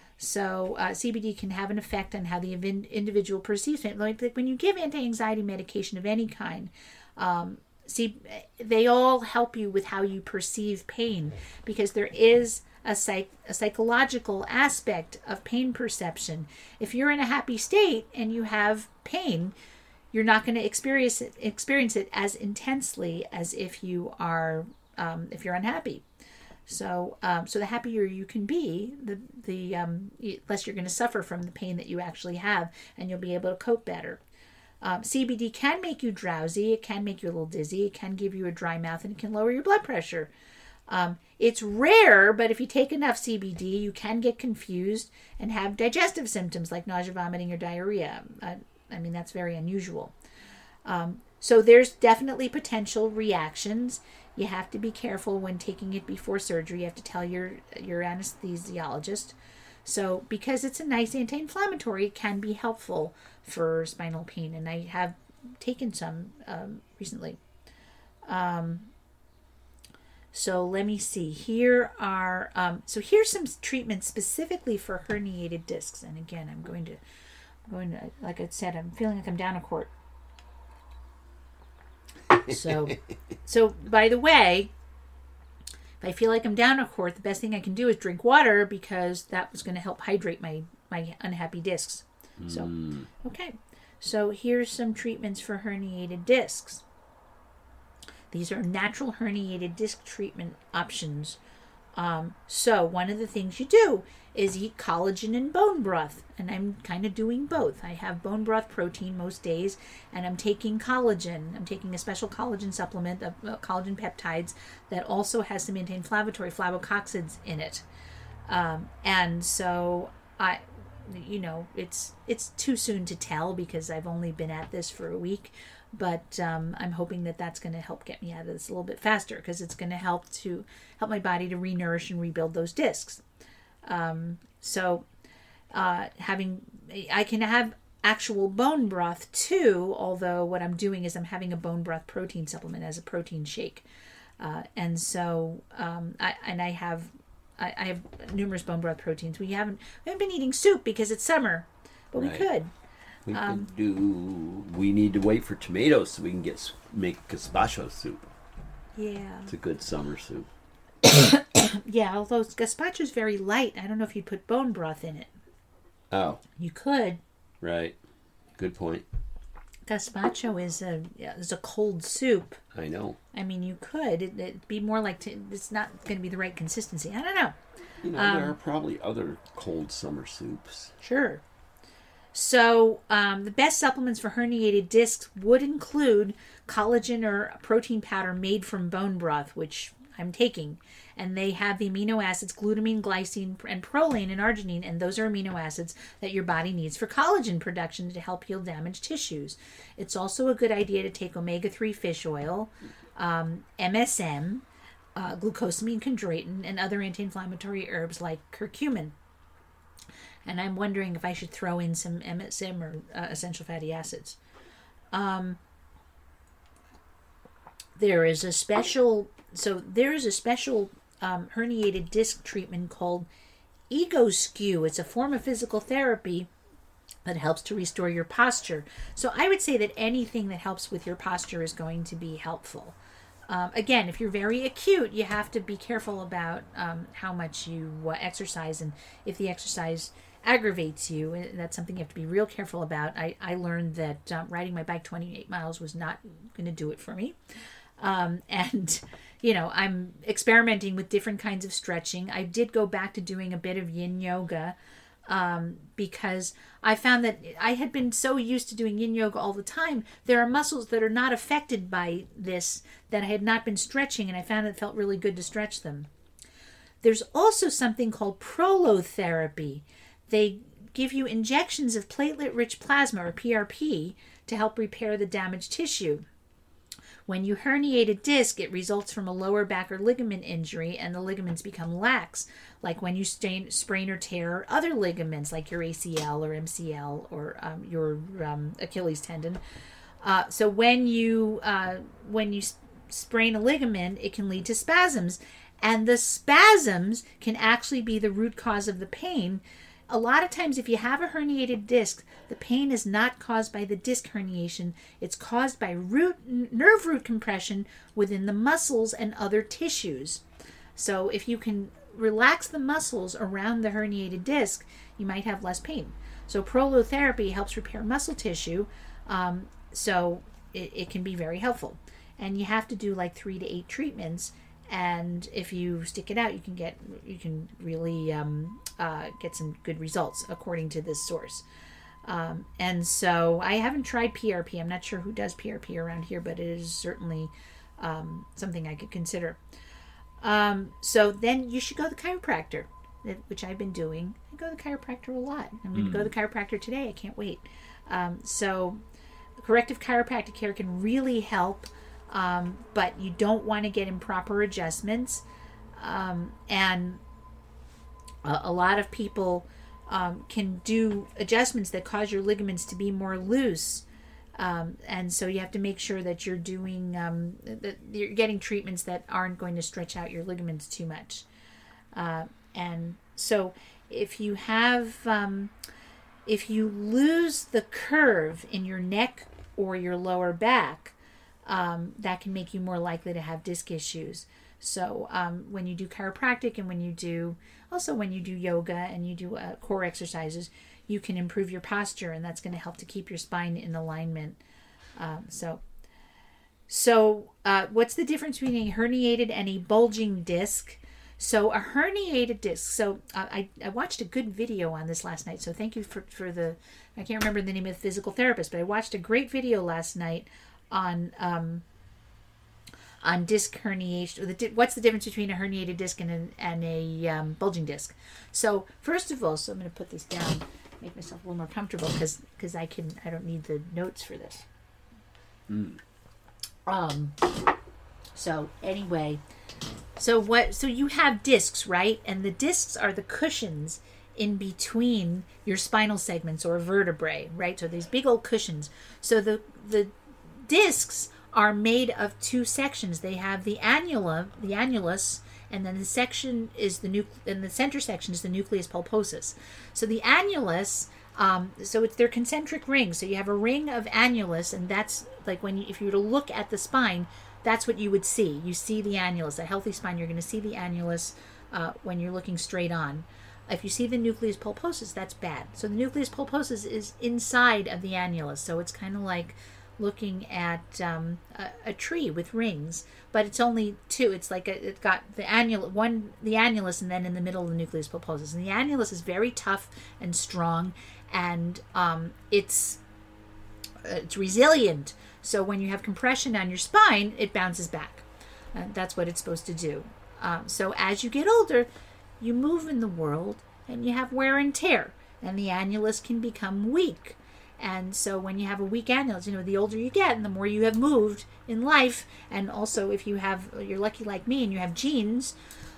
So uh, C B D can have an effect on how the individual perceives pain. Like, like when you give anti-anxiety medication of any kind, um, see, they all help you with how you perceive pain, because there is A, psych, a psychological aspect of pain perception. If you're in a happy state and you have pain, you're not going to experience it, experience it as intensely as if you are um, if you're unhappy. So, um, so the happier you can be, the the um, less you're going to suffer from the pain that you actually have, and you'll be able to cope better. Um, C B D can make you drowsy. It can make you a little dizzy. It can give you a dry mouth, and it can lower your blood pressure. Um, it's rare, but if you take enough C B D, you can get confused and have digestive symptoms like nausea, vomiting, or diarrhea. Uh, I mean, that's very unusual. Um, so there's definitely potential reactions. You have to be careful when taking it before surgery. You have to tell your, your anesthesiologist. So because it's a nice anti-inflammatory, it can be helpful for spinal pain. And I have taken some um, recently. Um, So let me see. Here are um, so here's some treatments specifically for herniated discs. And again, I'm going to, I'm going to, like I said, I'm feeling like I'm down a quart. So, so by the way, if I feel like I'm down a quart, the best thing I can do is drink water, because that was going to help hydrate my my unhappy discs. So, Mm. okay. So here's some treatments for herniated discs. These are natural herniated disc treatment options. Um, so one of the things you do is eat collagen and bone broth. And I'm kind of doing both. I have bone broth protein most days, and I'm taking collagen. I'm taking a special collagen supplement, of uh, collagen peptides, that also has some anti-inflammatory flavonoxids in it. Um, and so I, you know, it's it's too soon to tell, because I've only been at this for a week. But um, I'm hoping that that's going to help get me out of this a little bit faster, because it's going to help to help my body to re-nourish and rebuild those discs. Um, so uh, having, I can have actual bone broth too, although what I'm doing is I'm having a bone broth protein supplement as a protein shake. Uh, and so, um, I, and I have, I, I have numerous bone broth proteins. We haven't, we haven't been eating soup because it's summer, but Right. we could. We Um, could do. We need to wait for tomatoes so we can get s- make gazpacho soup. Yeah. It's a good summer soup. Yeah, although gazpacho is very light. I don't know if you'd put bone broth in it. Oh, You could. right. Good point. Gazpacho is a is a cold soup. I know. I mean, you could. It, it'd be more like t- it's not going to be the right consistency. I don't know. You know, Um, there are probably other cold summer soups. Sure. So um, the best supplements for herniated discs would include collagen or protein powder made from bone broth, which I'm taking. And they have the amino acids glutamine, glycine, and proline and arginine, and those are amino acids that your body needs for collagen production to help heal damaged tissues. It's also a good idea to take omega three fish oil, um, M S M, uh, glucosamine chondroitin, and other anti-inflammatory herbs like curcumin. And I'm wondering if I should throw in some M S M or uh, essential fatty acids. Um, there is a special, so there is a special um, herniated disc treatment called EgoSkew. It's a form of physical therapy that helps to restore your posture. So I would say that anything that helps with your posture is going to be helpful. Um, again, if you're very acute, you have to be careful about um, how much you uh, exercise, and if the exercise aggravates you, that's something you have to be real careful about. I, I learned that um, riding my bike twenty-eight miles was not going to do it for me. Um, and, you know, I'm experimenting with different kinds of stretching. I did go back to doing a bit of yin yoga um, because I found that I had been so used to doing yin yoga all the time. There are muscles that are not affected by this that I had not been stretching, and I found it felt really good to stretch them. There's also something called prolotherapy. They give you injections of platelet-rich plasma, or P R P, to help repair the damaged tissue. When you herniate a disc, it results from a lower back or ligament injury, and the ligaments become lax, like when you stain, sprain or tear other ligaments, like your A C L or M C L or um, your um, Achilles tendon. Uh, so when you uh, when you sprain a ligament, it can lead to spasms, and the spasms can actually be the root cause of the pain. A lot of times, if you have a herniated disc, the pain is not caused by the disc herniation. It's caused by root nerve root compression within the muscles and other tissues. So if you can relax the muscles around the herniated disc, you might have less pain. So prolotherapy helps repair muscle tissue, um, so it, it can be very helpful. And you have to do like three to eight treatments. And if you stick it out, you can get you can really um, uh, get some good results according to this source. Um, and so I haven't tried P R P. I'm not sure who does P R P around here, but it is certainly um, something I could consider. Um, so then you should go to the chiropractor, which I've been doing. I go to the chiropractor a lot. I'm going to mm. go to the chiropractor today. I can't wait. Um, so corrective chiropractic care can really help. Um, but you don't want to get improper adjustments. Um, and a, a lot of people um, can do adjustments that cause your ligaments to be more loose. Um, and so you have to make sure that you're doing, um, that you're getting treatments that aren't going to stretch out your ligaments too much. Uh, and so if you have, um, if you lose the curve in your neck or your lower back, Um, that can make you more likely to have disc issues. So um, when you do chiropractic and when you do, also when you do yoga and you do uh, core exercises, you can improve your posture, and that's going to help to keep your spine in alignment. Um, so so uh, what's the difference between a herniated and a bulging disc? So a herniated disc, so uh, I, I watched a good video on this last night, so thank you for, for the, I can't remember the name of the physical therapist, but I watched a great video last night on um, on disc herniation. The, what's the difference between a herniated disc and a, and a um, bulging disc? So first of all, so I'm going to put this down, make myself a little more comfortable because because I can I don't need the notes for this. Mm. Um. So anyway, so what? So you have discs, right? And the discs are the cushions in between your spinal segments or vertebrae, right? So these big old cushions. So the the discs are made of two sections. They have the annula, the annulus, and then the section is the nu- and the center section is the nucleus pulposus. So the annulus, um, so it's their concentric rings. So you have a ring of annulus, and that's like when you, if you were to look at the spine, that's what you would see. You see the annulus. A healthy spine, you're going to see the annulus uh, when you're looking straight on. If you see the nucleus pulposus, that's bad. So the nucleus pulposus is inside of the annulus. So it's kind of like looking at um, a, a tree with rings, but it's only two. It's like a, it got the annul one, the annulus, and then in the middle the nucleus pulposus. And the annulus is very tough and strong, and um, it's uh, it's resilient. So when you have compression on your spine, it bounces back. Uh, that's what it's supposed to do. Um, so as you get older, you move in the world, and you have wear and tear, and the annulus can become weak. And so when you have a weak annulus, you know, the older you get and the more you have moved in life, and also if you have, you're lucky like me and you have genes,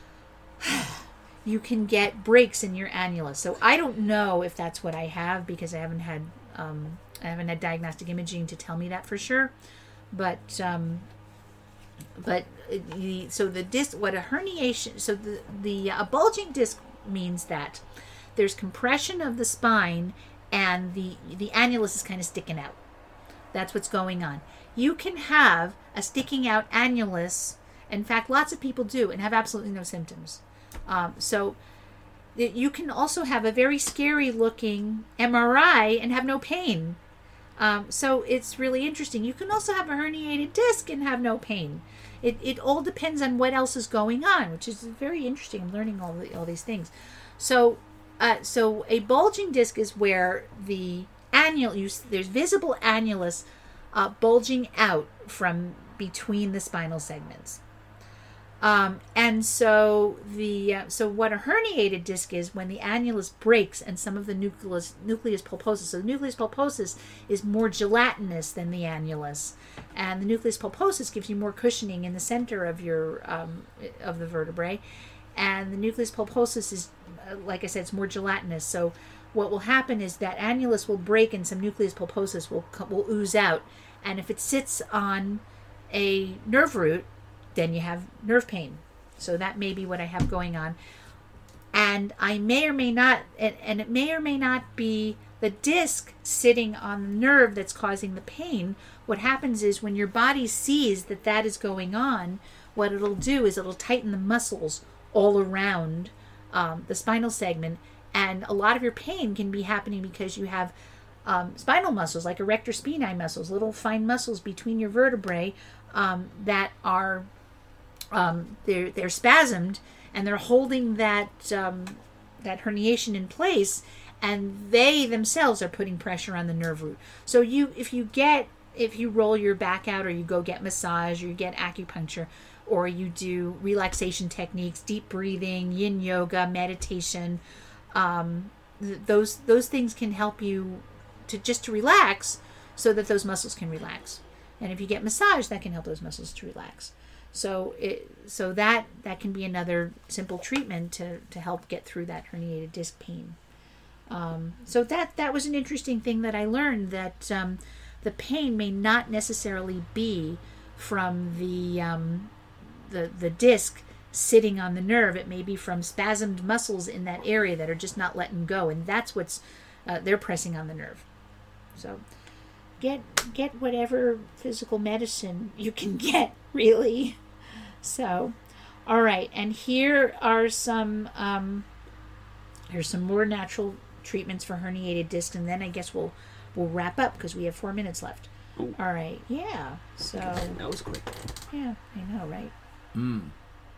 you can get breaks in your annulus. So I don't know if that's what I have, because I haven't had, um, I haven't had diagnostic imaging to tell me that for sure. But, um, but the, so the disc, what a herniation, so the, the, a bulging disc means that there's compression of the spine and the the annulus is kind of sticking out. That's what's going on. You can have a sticking out annulus. In fact, lots of people do and have absolutely no symptoms. Um, so you can also have a very scary looking M R I and have no pain. Um, so it's really interesting. You can also have a herniated disc and have no pain. It it all depends on what else is going on, which is very interesting. I'm learning all the, all these things. So. Uh, so a bulging disc is where the annulus, there's visible annulus uh, bulging out from between the spinal segments. Um, and so the uh, so what a herniated disc is when the annulus breaks and some of the nucleus nucleus pulposus. So the nucleus pulposus is more gelatinous than the annulus, and the nucleus pulposus gives you more cushioning in the center of your um, of the vertebrae. And the nucleus pulposus is, like I said, it's more gelatinous. So what will happen is that annulus will break and some nucleus pulposus will will ooze out. And if it sits on a nerve root, then you have nerve pain. So that may be what I have going on. And I may or may not, and, and it may or may not be the disc sitting on the nerve that's causing the pain. What happens is when your body sees that that is going on, what it'll do is it'll tighten the muscles all around um, the spinal segment, and a lot of your pain can be happening because you have um, spinal muscles like erector spinae muscles, little fine muscles between your vertebrae um, that are um, they're they're spasmed and they're holding that um, that herniation in place, and they themselves are putting pressure on the nerve root. So you if you get if you roll your back out, or you go get massage, or you get acupuncture, or you do relaxation techniques, deep breathing, yin yoga, meditation, um, th- those those things can help you to just to relax, so that those muscles can relax. And if you get massage, that can help those muscles to relax. So it so that that can be another simple treatment to to help get through that herniated disc pain. Um, so that that was an interesting thing that I learned, that um, the pain may not necessarily be from the um, the the disc sitting on the nerve. It may be from spasmed muscles in that area that are just not letting go, and that's what's uh, they're pressing on the nerve. So get get whatever physical medicine you can get, really. So, all right, and here are some um, here's some more natural treatments for herniated disc, and then I guess we'll we'll wrap up because we have four minutes left. Ooh. All right, yeah. So that was quick. Yeah, I know, right? Mm.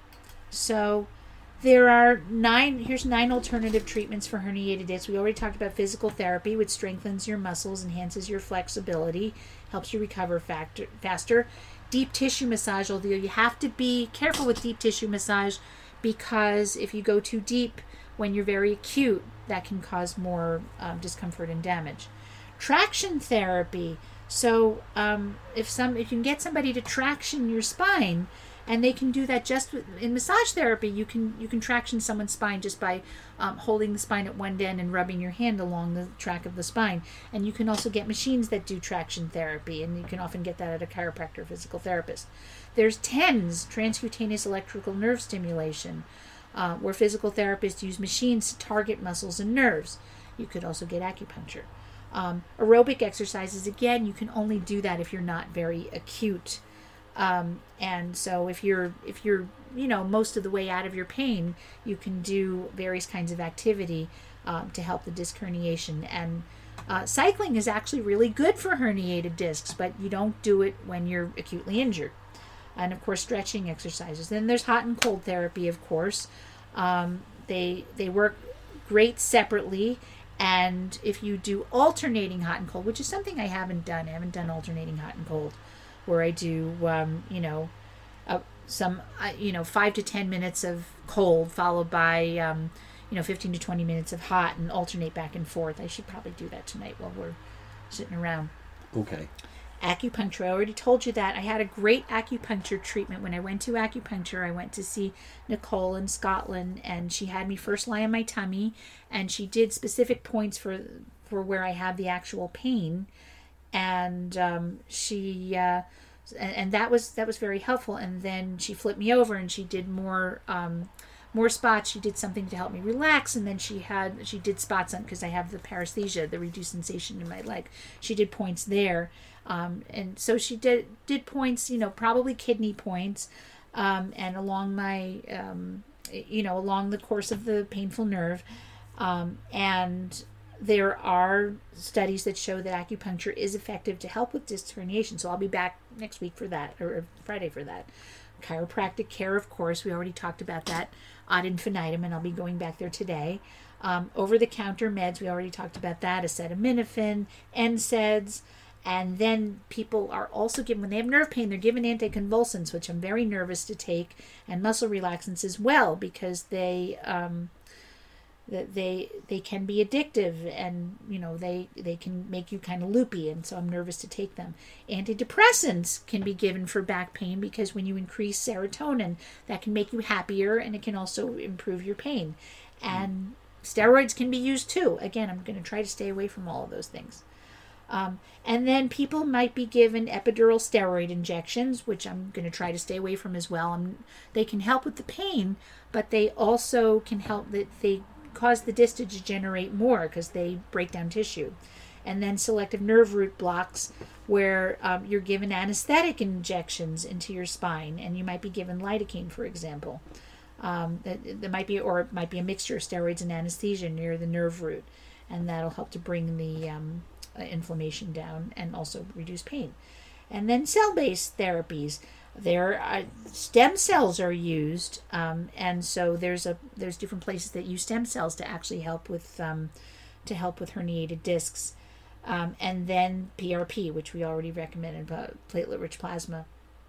So there are nine, here's nine alternative treatments for herniated disc. We already talked about physical therapy, which strengthens your muscles, enhances your flexibility, helps you recover factor, faster. Deep tissue massage, although you have to be careful with deep tissue massage, because if you go too deep when you're very acute, that can cause more um, discomfort and damage. Traction therapy. So um, if some if you can get somebody to traction your spine, and they can do that just with, in massage therapy, you can you can traction someone's spine just by um, holding the spine at one end and rubbing your hand along the track of the spine. And you can also get machines that do traction therapy, and you can often get that at a chiropractor or physical therapist. There's T E N S, transcutaneous electrical nerve stimulation, uh, where physical therapists use machines to target muscles and nerves. You could also get acupuncture. Um, aerobic exercises, again, you can only do that if you're not very acute. Um, and so if you're, if you're, you know, most of the way out of your pain, you can do various kinds of activity um, to help the disc herniation. And Uh, cycling is actually really good for herniated discs, but you don't do it when you're acutely injured. And of course, stretching exercises. Then there's hot and cold therapy, of course. Um, they they work great separately. And if you do alternating hot and cold, which is something I haven't done, I haven't done alternating hot and cold, where I do, um, you know, uh, some, uh, you know, five to ten minutes of cold followed by, um, you know, fifteen to twenty minutes of hot and alternate back and forth. I should probably do that tonight while we're sitting around. Okay. Acupuncture, I already told you that. I had a great acupuncture treatment. When I went to acupuncture, I went to see Nicole in Scotland, and she had me first lie on my tummy, and she did specific points for for where I have the actual pain, and um, she uh, and, and that was that was very helpful. And then she flipped me over, and she did more um, more spots. She did something to help me relax, and then she had she did spots on, because I have the paresthesia, the reduced sensation in my leg. She did points there. Um, and so she did did points, you know, probably kidney points, um, and along my, um, you know, along the course of the painful nerve. Um, and there are studies that show that acupuncture is effective to help with disc herniation. So I'll be back next week for that, or Friday for that. Chiropractic care, of course, we already talked about that ad infinitum, and I'll be going back there today. Um, over-the-counter meds, we already talked about that, acetaminophen, N SAIDs. And then people are also given, when they have nerve pain, they're given anticonvulsants, which I'm very nervous to take, and muscle relaxants as well, because they um, they they can be addictive, and you know they they can make you kind of loopy, and so I'm nervous to take them. Antidepressants can be given for back pain, because when you increase serotonin, that can make you happier, and it can also improve your pain. And steroids can be used too. Again, I'm going to try to stay away from all of those things. Um, and then people might be given epidural steroid injections, which I'm going to try to stay away from as well. I'm, they can help with the pain, but they also can help, that they cause the disc to degenerate more because they break down tissue. And then selective nerve root blocks, where um, you're given anesthetic injections into your spine, and you might be given lidocaine, for example. Um, there might be, or it might be a mixture of steroids and anesthesia near the nerve root, and that'll help to bring the um, inflammation down and also reduce pain. And then cell-based therapies, there are, stem cells are used, um, and so there's a there's different places that use stem cells to actually help with um, to help with herniated discs. Um, and then P R P, which we already recommended, uh, platelet-rich plasma.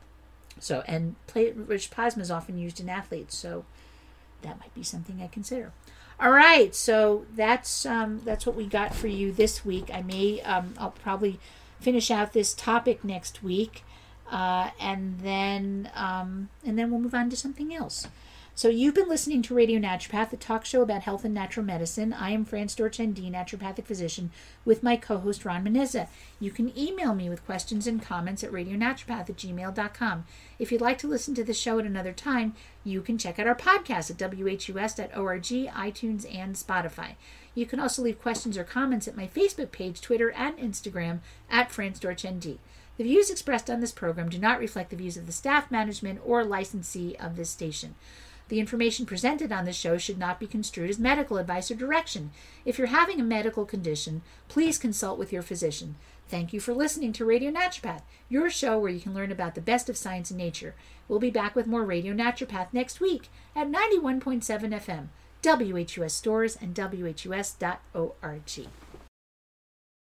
So, and platelet-rich plasma is often used in athletes, so that might be something I consider. All right, so that's um, that's what we got for you this week. I may, um, I'll probably finish out this topic next week, uh, and then um, and then we'll move on to something else. So you've been listening to Radio Naturopath, the talk show about health and natural medicine. I am Fran Storch, M D, naturopathic physician, with my co-host Ron Menizza. You can email me with questions and comments at radionaturopath at gmail dot com. If you'd like to listen to the show at another time, you can check out our podcast at W H U S dot org, iTunes, and Spotify. You can also leave questions or comments at my Facebook page, Twitter, and Instagram at Fran Storch, M D. The views expressed on this program do not reflect the views of the staff, management, or licensee of this station. The information presented on this show should not be construed as medical advice or direction. If you're having a medical condition, please consult with your physician. Thank you for listening to Radio Naturopath, your show where you can learn about the best of science and nature. We'll be back with more Radio Naturopath next week at ninety-one point seven F M, W H U S Stores, and W H U S dot org.